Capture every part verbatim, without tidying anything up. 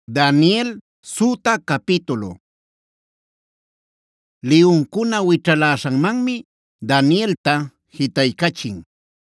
Daniel suta capítulo. Liunkuna witralashanmanmi Danielta hitaykachin.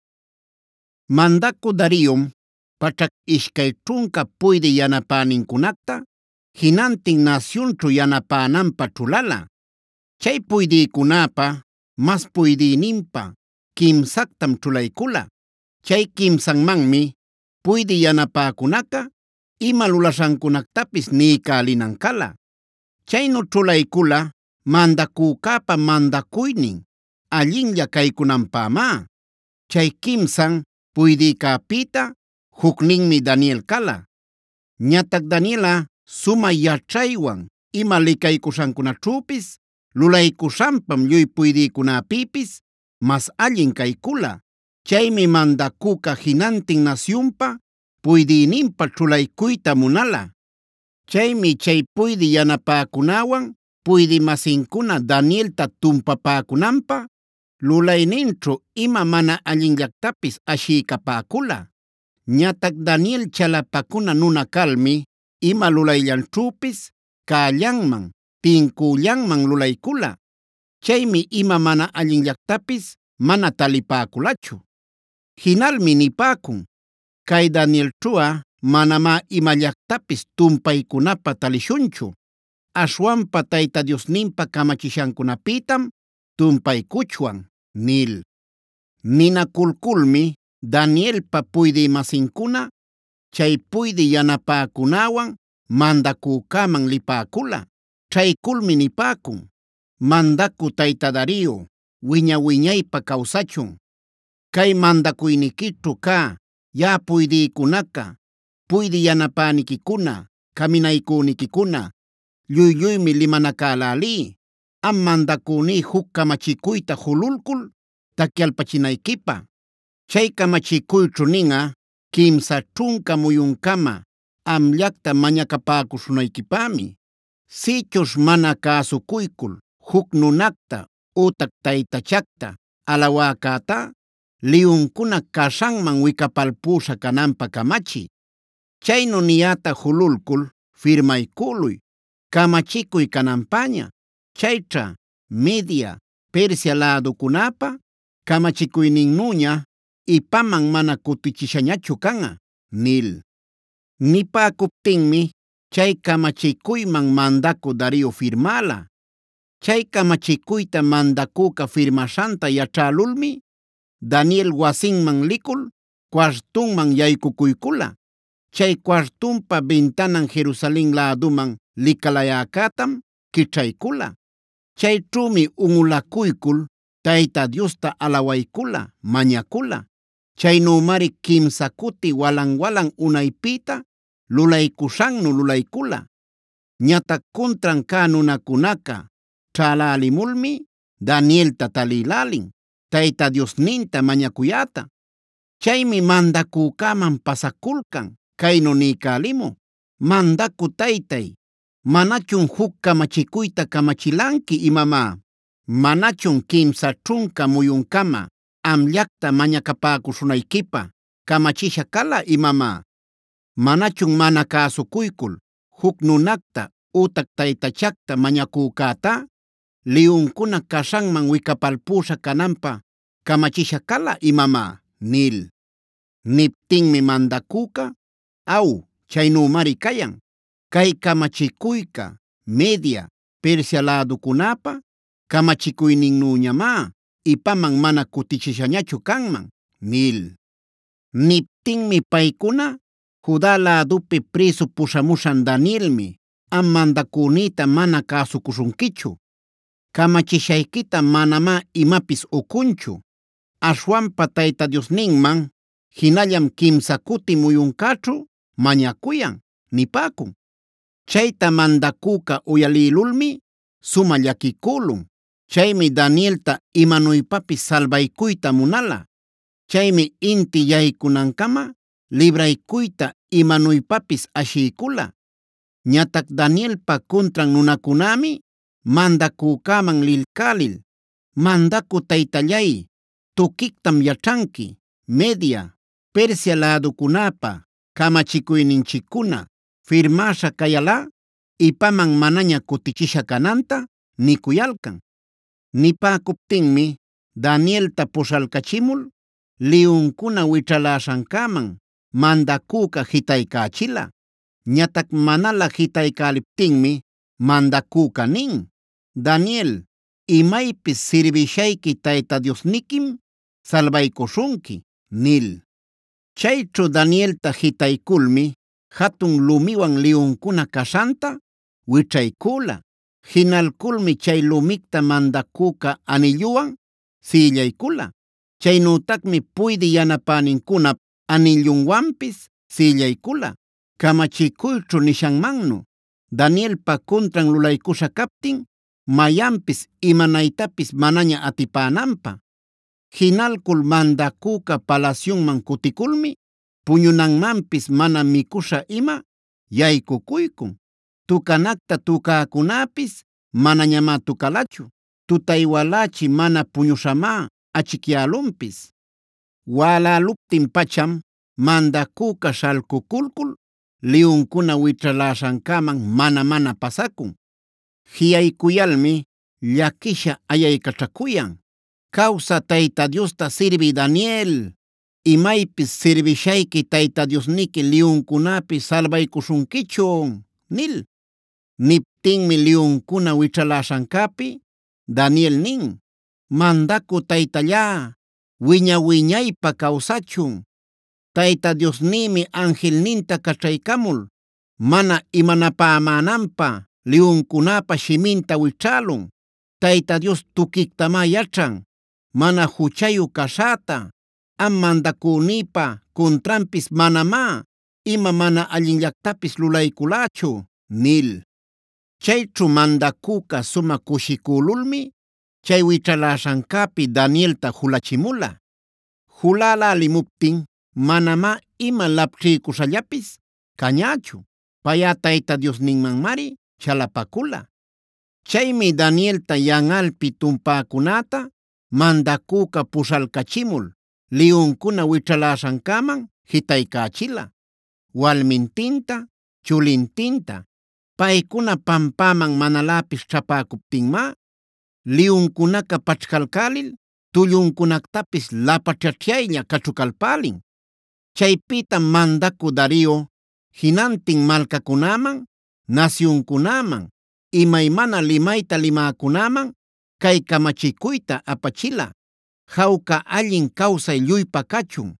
Mandaku Darium pachak ishkay trunka puydi yanapäninkunakta hinantin nacionchu yanapananpa chulala. Chay puydïkunapa mas puydïninpa kimsaktam chulaykula. Chay kimsanmanmi puydi yanapäkunaqa ima lulashankunaktapis niykalinankala. Chaynu chulaykula mandakukapa mandakuynin allinlla kaykunanpämá. Chay kimsan puydïkapita hukninmi Daniel kala. Ñatac Daniela suma yachaywan ima likaykushankunaćhüpis lulaykushanpam lluy puydïkunapipis mas allin kaykula. Chaymi mandakuka jinantin nacionpa puydïninpa chulaykuyta munala. Chaymi chay puydi yanapäkunawan puydi masinkuna Danielta tumpapäkunanpa lulayninćhu ima mana allinllactapis ashiykapäkula. Ñatac Daniel chalapakuna nuna kalmi ima lulayllanćhüpis källanman, tinkullanman lulaykula. Chaymi ima mana allinllactapis mana talipäkulachu. Hinalmi nipäkun: kay Danielćhuꞌa manamá imallactapis tumpaykunapa talishunchu. Ashwanpa Tayta Diosninpa kamachishankunapitam tumpaykuchwan nil. Ninakulkulmi Danielpa puydïmasinkuna chay puydi yanapäkunawan mandakukaman lipäkula. Ćhaykulmi nipäkun: mandaku Tayta Dario, wiña wiñaypa kawsachun. Kay mandakuynikićhu kä yaꞌa puydïkunaqa, puydi yanapäniquikuna, caminaykuniquikuna, lluy lluymi limanacälälí. Am mandaküní huk kamachikuyta jululcul takyalpachinayquipa. Chay kamachikuyćhu ninꞌa kimsa ćhunka muyuncama amllacta mañacapäcushunayquipämi. Sïchuśh mana cäsucuykul huk nunacta ütac taytachacta alawäcätá, liyuncuna caśhanman wikapalpüśha cananpä kamachiy. Chaynu niyäta jululcul firmayculuy kamachikuy cananpäña. Chayćha Media, Persia lädukunapa kamachikuyninnuña ipaman mana kutichishañachu kanꞌa nil. Nipäkuptinmi chay kamachikuyman mandaku Dario firmala. Chay kamachikuyta mandakuka firmashanta yachälulmi Daniel wasinman likul cuartunman yaykukuykula. Chay cuartunpa bintanan Jerusalén läduman likalayäcätam kićhaykula. Chayćhümi unꞌulakuykul Tayta Diosta alawaykula, mañakula. Chaynümari kimsa kuti walan walan unaypita lulaykushannu lulaykula. Ñatac kuntran kä nunakunaqa ćhälälimulmi Danielta talïlälin Tayta Diosninta mañakuyäta. Chaymi mandakukaman pasakulkan kaynu niykälimun: mandaku taytay, ¿manachun huk kamachikuyta kamachilanki imamá? ¿Manachun kimsa ćhunka muyuncama amllacta mañacapäcushunayquipa kamachisha kala imamá? ¿Manachun mana cäsucuykul huk nunacta ütac taytachacta mañacücätá liyuncuna caśhanman wikapalpüśha cananpä kamachisha kala imamá? Nil. Niptinmi mandakuka: aw, chaynümari kayan. Kay kamachikuyka Media, Persia lädukunapa kamachikuyninnuñamá ipaman mana kutichishañachu kanman nil. Niptinmi paykuna: Judá lädupi presu pushamushan Danielmi am mandakünïta mana cäsucushunkichu. Kamachishaykita manamá imapis ukunchu. Ashwanpa Tayta Diosninman hinallam kimsa kuti muyuncäćhu mañakuyan nipäkun. Chayta mandakuka uyalïlulmi suma llakikulun. Chaymi Danielta imanuypapis salvaykuyta munala. Chaymi inti yaykunankama libraykuyta imanuypapis ashiykula. Ñatac Danielpa kuntran nunakunami mandakukaman lilkälil: mandaku taytallay, tuquictam yachanki Media, Persia lädukunapa kamachikuyninchikkuna firmasha kayala ipaman manaña kutichisha kananta nikuyalkan. Nipäkuptinmi Danielta puśhalkachimul liyunkuna wićhalashankaman mandakuqa jitaykachila. Ñatac manala jitaykaliptinmi mandakuqa nin: Daniel, imaypis sirbishayki Tayta Diosnikim salbaykushunki nil. Chayćhu Danielta jitaykulmi hatun lumiwan liyunkuna kashanta wićhaykula. Jinalkulmi chay lumicta mandakuqa anilluwan sillaykula. Chaynütacmi puydï yanapänincunap anillunwanpis sillaykula. Kamachikuyćhu nishanmannu Danielpa contran lulaykusha kaptin mayanpis imanaytapis manaña atipänanpä. Jinalkul mandakuqa palasyunman kutikulmi puñunanmanpis mana mikusha ima yaykukuykum. Tukanacta tukäkunäpis manañamá tukalachu. Tutay walachi mana puñushamá achikyälunpis. Waläluptin pacham mandakuqa shalkukulkul liyunkuna wićhalashankaman mana mana pasakun. Jiyaykuyalmi llakisha ayaykaćhakuyan: Kawsa Tayta Diosta sirbiy Daniel, imaypis sirbishayki Tayta Diosniki liyunkunapi salbaykushunkichun nil. Niptinmi liyunkuna wićhalashankapi Daniel nin: Mandaku Taytallá, wiña wiñaypa kawsachun. Tayta Diosnimi angelninta kachaykamul mana imanapämänanpä liyunkunapa shiminta wićhälun. Tayta Dios tukiqtamá yachan mana huchayu kashäta. Am mandakunipa contranpis manamá ima mana allinllactapis lulaykulächu nil. Chayćhu mandakuqa sumaq kushikululmi chay wićhalashankapi Danielta julachimula. Julalälimuptin manamá ima lapchiykushallapis kañachu. Payá Tayta Diosninmanmari chalapakula. Chaymi Danielta yan'alpi tumpäkunäta mandakuqa puśhalkachimul liyunkuna wićhalashankaman jitaykachila. Walmintinta, chulintinta. Paykuna pampaman manaläpis ćhapäkuptinmá liyunkunaqa paćhkalkälil tullunkunactapis lapachachyaylla kaćhukalpälin. Chaypitam mandaku Darío jinantin malkakunaman, nacionkunaman, imaymana limayta limäkunaman kay kamachikuyta apachila: Jawka allin kawsay lluypa kachun.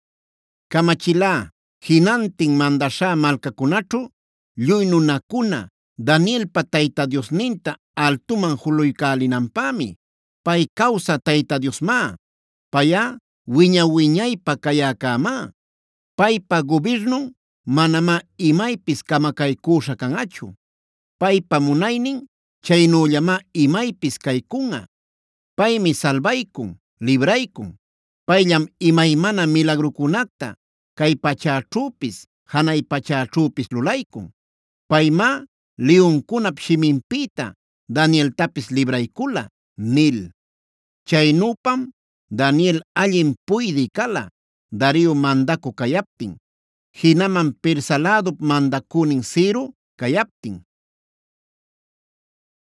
Kamachilá jinantin mandashá malkakunaćhu lluy nunakuna Danielpa Tayta Diosninta altuman juluykälinanpämi. Pay kawsa Tayta Diosmá. Payá wiña wiñaypa kayäkämá. Paypa gubirnun manamá imaypis kamakaykusha kan'achu. Paypa munaynin chaynullamá imaypis kaykun'a. Paymi salbaykun, libraykun. Payllam imaymana milagrukunacta kay pachäćhüpis hanay pachäćhüpis lulaykun. Paymá liyunkunap shiminpita Danieltapis libraykula nil. Chaynupam Daniel allin puydï kala Darío mandaku kayaptin, jinaman Persa lädup mandakunin Ciro kayaptin.